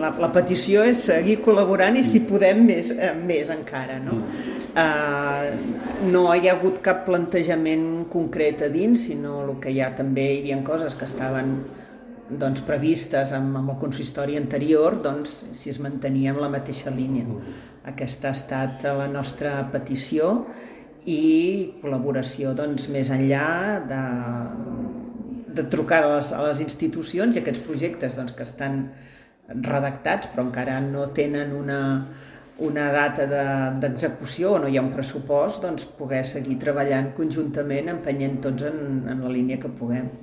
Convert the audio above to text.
la petició és seguir col·laborant i si podem més encara, no? No hi ha hagut cap plantejament concret a dins, sinó el que ja també hi havia coses que estaven previstes amb el consistori anterior, si es mantenia en la mateixa línia. Aquesta ha estat la nostra petició i col·laboració més enllà de trucar a les institucions i aquests projectes que estan redactats però encara no tenen una data d'execució o no hi ha un pressupost, poder seguir treballant conjuntament, empenyent tots en la línia que puguem.